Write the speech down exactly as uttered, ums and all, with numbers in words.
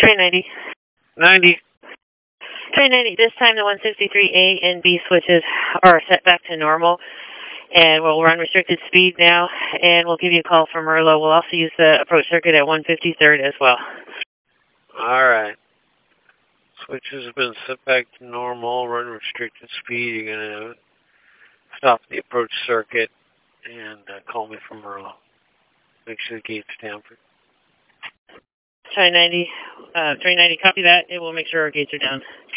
Train ninety. ninety. Train ninety, this time the one sixty-three A and B switches are set back to normal, and we'll run restricted speed now, and we'll give you a call from Merlo. We'll also use the approach circuit at one fifty-third as well. All right. Switches have been set back to normal, run restricted speed. You're going to stop the approach circuit and uh, call me from Merlo. Make sure the gate's down for Train ninety, uh, Train ninety, copy that, and we'll make sure our gates are down.